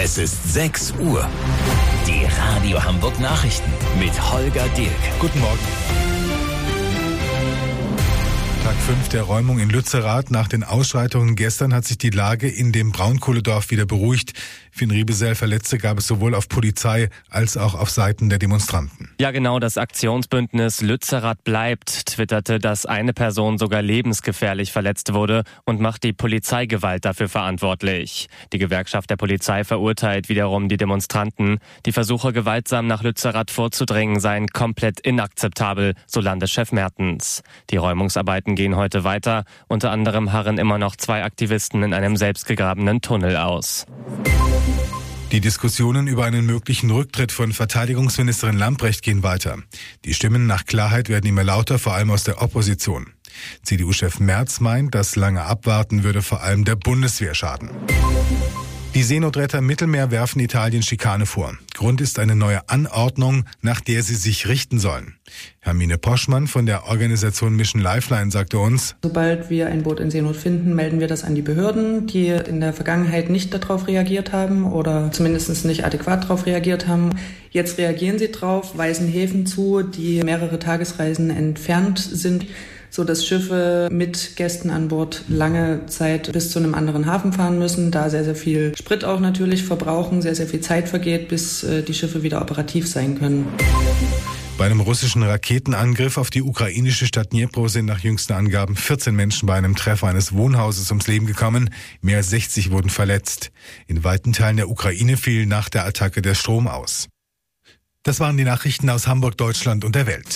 Es ist 6 Uhr. Die Radio Hamburg Nachrichten mit Holger Dilk. Guten Morgen. Tag 5 der Räumung in Lützerath. Nach den Ausschreitungen gestern hat sich die Lage in dem Braunkohledorf wieder beruhigt. Finn Riebesell, Verletzte gab es sowohl auf Polizei als auch auf Seiten der Demonstranten. Ja genau, das Aktionsbündnis Lützerath bleibt twitterte, dass eine Person sogar lebensgefährlich verletzt wurde und macht die Polizeigewalt dafür verantwortlich. Die Gewerkschaft der Polizei verurteilt wiederum die Demonstranten. Die Versuche, gewaltsam nach Lützerath vorzudringen, seien komplett inakzeptabel, so Landeschef Mertens. Die Räumungsarbeiten gehen heute weiter. Unter anderem harren immer noch 2 Aktivisten in einem selbstgegrabenen Tunnel aus. Die Diskussionen über einen möglichen Rücktritt von Verteidigungsministerin Lambrecht gehen weiter. Die Stimmen nach Klarheit werden immer lauter, vor allem aus der Opposition. CDU-Chef Merz meint, das lange Abwarten würde vor allem der Bundeswehr schaden. Die Seenotretter im Mittelmeer werfen Italien Schikane vor. Grund ist eine neue Anordnung, nach der sie sich richten sollen. Hermine Poschmann von der Organisation Mission Lifeline sagte uns: Sobald wir ein Boot in Seenot finden, melden wir das an die Behörden, die in der Vergangenheit nicht darauf reagiert haben oder zumindest nicht adäquat darauf reagiert haben. Jetzt reagieren sie drauf, weisen Häfen zu, die mehrere Tagesreisen entfernt sind, so dass Schiffe mit Gästen an Bord lange Zeit bis zu einem anderen Hafen fahren müssen, da sehr, sehr viel Sprit auch natürlich verbrauchen, sehr, sehr viel Zeit vergeht, bis die Schiffe wieder operativ sein können. Bei einem russischen Raketenangriff auf die ukrainische Stadt Dnipro sind nach jüngsten Angaben 14 Menschen bei einem Treffer eines Wohnhauses ums Leben gekommen. Mehr als 60 wurden verletzt. In weiten Teilen der Ukraine fiel nach der Attacke der Strom aus. Das waren die Nachrichten aus Hamburg, Deutschland und der Welt.